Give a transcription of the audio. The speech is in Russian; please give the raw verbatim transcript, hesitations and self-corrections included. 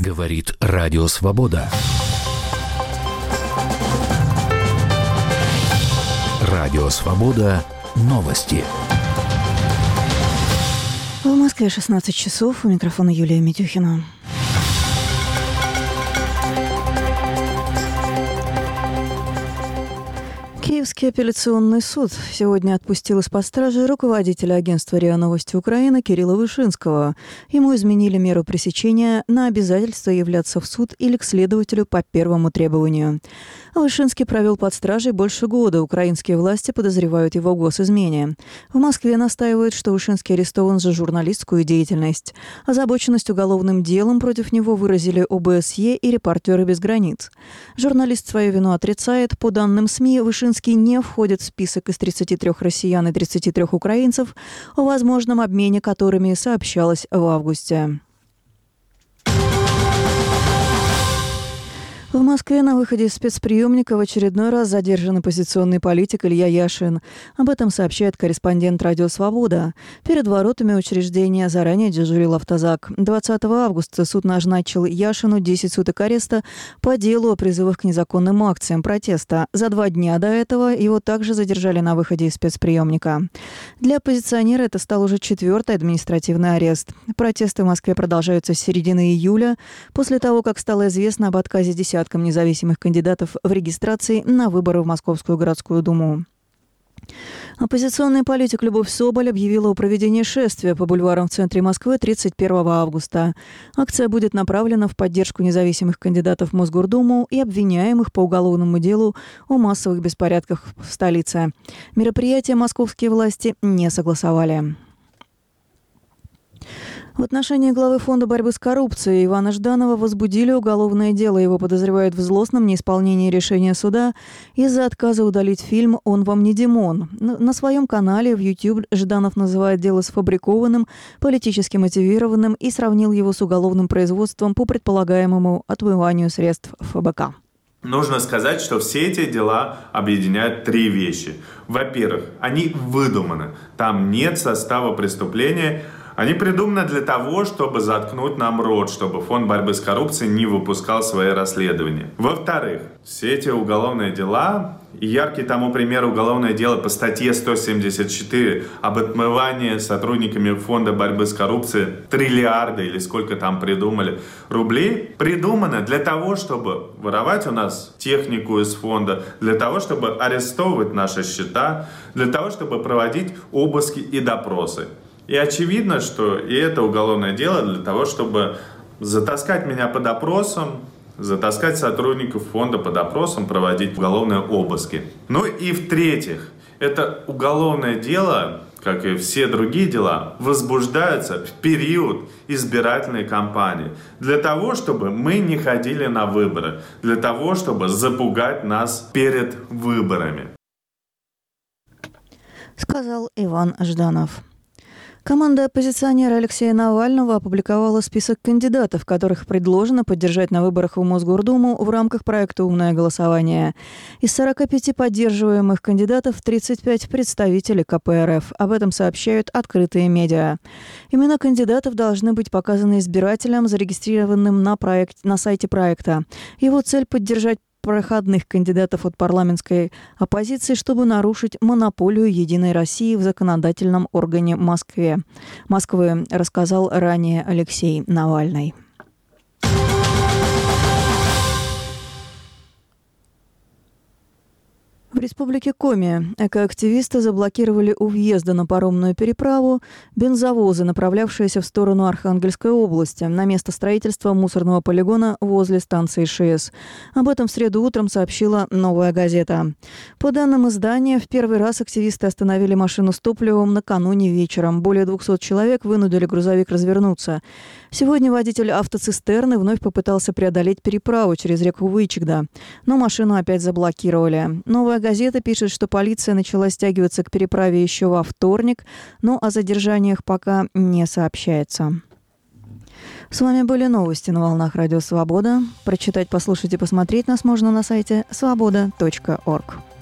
Говорит Радио Свобода. Радио Свобода. Новости. В Москве шестнадцать часов. У микрофона Юлия Митюхина. Киевский апелляционный суд сегодня отпустил из-под стражи руководителя агентства РИА Новости Украины Кирилла Вышинского. Ему изменили меру пресечения на обязательство являться в суд или к следователю по первому требованию. Вышинский провел под стражей больше года. Украинские власти подозревают его в госизмене. В Москве настаивают, что Вышинский арестован за журналистскую деятельность. Озабоченность уголовным делом против него выразили ОБСЕ и «Репортеры без границ». Журналист свою вину отрицает. По данным СМИ, Вышинский не входит в список из тридцати трёх россиян и тридцати трёх украинцев, о возможном обмене которыми сообщалось в августе. В Москве на выходе из спецприемника в очередной раз задержан оппозиционный политик Илья Яшин. Об этом сообщает корреспондент «Радио Свобода». Перед воротами учреждения заранее дежурил автозак. двадцатого августа суд назначил Яшину десять суток ареста по делу о призывах к незаконным акциям протеста. За два дня до этого его также задержали на выходе из спецприемника. Для оппозиционера это стал уже четвертый административный арест. Протесты в Москве продолжаются с середины июля, после того, как стало известно об отказе десяткам независимых кандидатов в регистрации на выборы в Московскую городскую думу. Оппозиционный политик Любовь Соболь объявила о проведении шествия по бульварам в центре Москвы тридцать первого августа. Акция будет направлена в поддержку независимых кандидатов в Мосгордуму и обвиняемых по уголовному делу о массовых беспорядках в столице. Мероприятие московские власти не согласовали. В отношении главы Фонда борьбы с коррупцией Ивана Жданова возбудили уголовное дело. Его подозревают в злостном неисполнении решения суда из-за отказа удалить фильм «Он вам не Димон». На своем канале в YouTube Жданов называет дело сфабрикованным, политически мотивированным и сравнил его с уголовным производством по предполагаемому отмыванию средств ФБК. Нужно сказать, что все эти дела объединяют три вещи. Во-первых, они выдуманы. Там нет состава преступления. Они придуманы для того, чтобы заткнуть нам рот, чтобы Фонд борьбы с коррупцией не выпускал свои расследования. Во-вторых, все эти уголовные дела, и яркий тому пример уголовное дело по статье сто семьдесят четыре об отмывании сотрудниками Фонда борьбы с коррупцией триллиарда или сколько там придумали рублей, придумано для того, чтобы воровать у нас технику из фонда, для того, чтобы арестовывать наши счета, для того, чтобы проводить обыски и допросы. И очевидно, что и это уголовное дело для того, чтобы затаскать меня по допросам, затаскать сотрудников фонда по допросам, проводить уголовные обыски. Ну и в-третьих, это уголовное дело, как и все другие дела, возбуждаются в период избирательной кампании. Для того, чтобы мы не ходили на выборы, для того, чтобы запугать нас перед выборами. Сказал Иван Жданов. Команда оппозиционера Алексея Навального опубликовала список кандидатов, которых предложено поддержать на выборах в Мосгордуму в рамках проекта «Умное голосование». Из сорока пяти поддерживаемых кандидатов тридцать пять представителей ка пэ эр эф. Об этом сообщают открытые медиа. Имена кандидатов должны быть показаны избирателям, зарегистрированным на, проект, на сайте проекта. Его цель – поддержать проходных кандидатов от парламентской оппозиции, чтобы нарушить монополию «Единой России» в законодательном органе Москве. Москвы, рассказал ранее Алексей Навальный. В республике Коми экоактивисты заблокировали у въезда на паромную переправу бензовозы, направлявшиеся в сторону Архангельской области, на место строительства мусорного полигона возле станции ШЭС. Об этом в среду утром сообщила «Новая газета». По данным издания, в первый раз активисты остановили машину с топливом накануне вечером. Более двухсот человек вынудили грузовик развернуться. Сегодня водитель автоцистерны вновь попытался преодолеть переправу через реку Вычегда, но машину опять заблокировали. «Новая газета» пишет, что полиция начала стягиваться к переправе еще во вторник, но о задержаниях пока не сообщается. С вами были новости на волнах Радио Свобода. Прочитать, послушать и посмотреть нас можно на сайте свобода точка орг.